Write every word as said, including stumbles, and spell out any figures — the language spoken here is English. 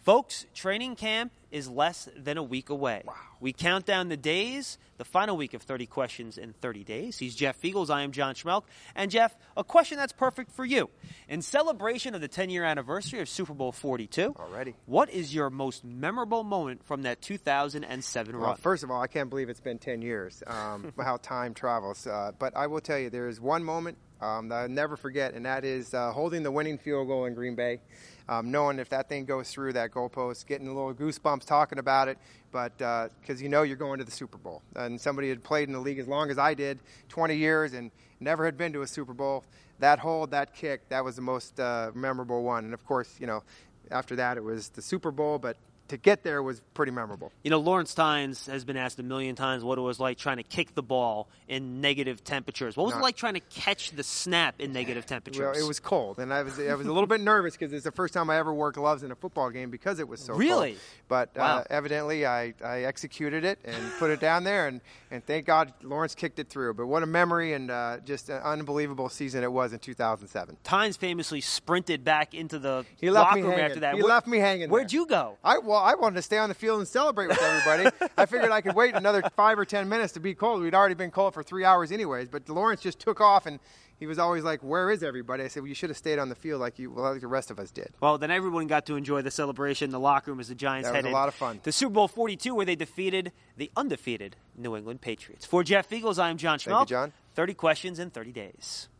Folks, training camp is less than a week away. Wow. We count down the days, the final week of thirty questions in thirty days. He's Jeff Feagles. I am John Schmelk. And, Jeff, a question that's perfect for you. In celebration of the ten-year anniversary of Super Bowl forty-two, already, what is your most memorable moment from that two thousand seven well, run? First of all, I can't believe it's been ten years, um, how time travels. Uh, but I will tell you, there is one moment um, that I'll never forget, and that is uh, holding the winning field goal in Green Bay. Um, knowing if that thing goes through that goalpost, getting a little goosebumps talking about it, but because uh, you know you're going to the Super Bowl. And somebody had played in the league as long as I did, twenty years, and never had been to a Super Bowl. That hold, that kick, that was the most uh, memorable one. And, of course, you know, after that it was the Super Bowl, but to get there was pretty memorable. You know, Lawrence Tynes has been asked a million times what it was like trying to kick the ball in negative temperatures. What was Not, it like trying to catch the snap in negative temperatures? Well, it was cold, and I was I was a little bit nervous because it's the first time I ever wore gloves in a football game because it was so really? cold. But wow. uh, evidently I, I executed it and put it down there, and, and thank God Lawrence kicked it through. But what a memory and uh, just an unbelievable season it was in two thousand seven. Tynes famously sprinted back into the he left locker me room hanging. after that. He Where, left me hanging Where'd there. you go? I Well, I wanted to stay on the field and celebrate with everybody. I figured I could wait another five or ten minutes to be cold. We'd already been cold for three hours anyways. But Lawrence just took off, and he was always like, where is everybody? I said, well, you should have stayed on the field like you, well, like the rest of us did. Well, then everyone got to enjoy the celebration in the locker room as the Giants that was headed a lot of fun. to Super Bowl forty-two, where they defeated the undefeated New England Patriots. For Jeff Feagles, I am John Schmelk. Thank you, John. thirty questions in thirty days.